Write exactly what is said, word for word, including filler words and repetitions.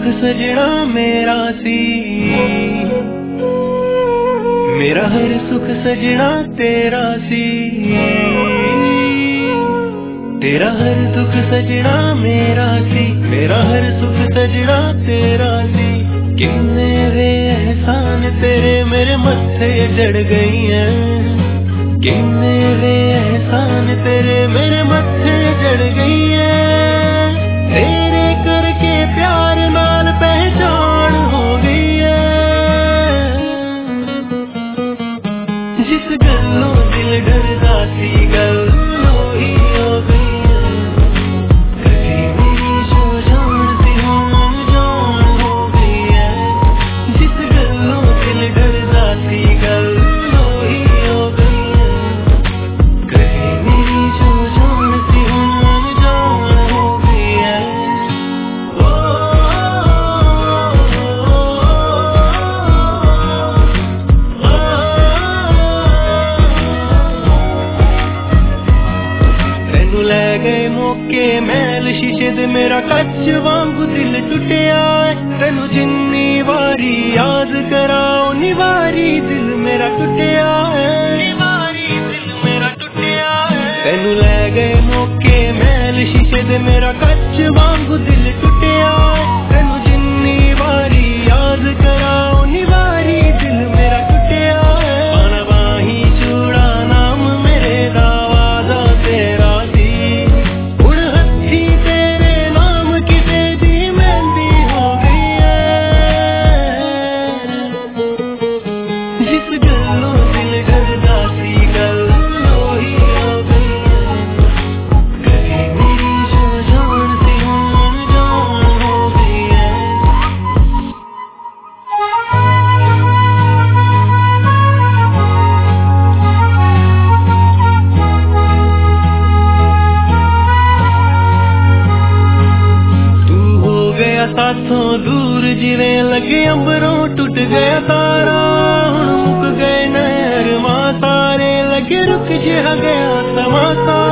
सजना मेरा सी, मेरा हर सुख सजना तेरा सी, तेरा हर दुख सजना मेरा सी, मेरा हर सुख सजना तेरा सी। कितने वे एहसान तेरे मेरे मत्थे चढ़ गई हैं, कितने वे एहसान तेरे मेरे मत्थे चढ़ गई हैं। तेरे करके प्यार नाल पहचान हो गई है, जिस गल्लों दिल डरदा सी गल्लों ही हो गई है। कभी मेरी जो जान सी हुण जान हो गई है, जिस गल्लों दिल डरदा सी गल्लों ही हो गई है। कभी मेरी जो जान सी हुण जान हो गई है। तेनू लै गए मौके महल शीशे दे मेरा कच वांगू दिल टुटिया है। तेनू जिन्नी वारी याद करा उन्नी वारी दिल मेरा टुटिया है, वारी दिल मेरा टुटिया है। तेनू लै गए मौके महल शीशे दे मेरा कच वांगू दिल टुटिया है। तेनू जिन्नी वारी याद करा उन्नी वारी दिल मेरा टुटिया है। पाना बाही चूड़ा नाम मेरे दा वादा तेरा सी, हुण हत्थी तेरे नाम किसे दी मेहंदी हो गई है। जिस गल्लों दिल डरदा सी गल्लों ही हो गई है। कभी मेरी जो जान सी हुण जान हो गई है। तू हो गया साथों दूर जिवें लगे अंबरों टूट गया तारा। हुण मुक गए नहर मां सारे लगे रुक जिहा गया समा सारा।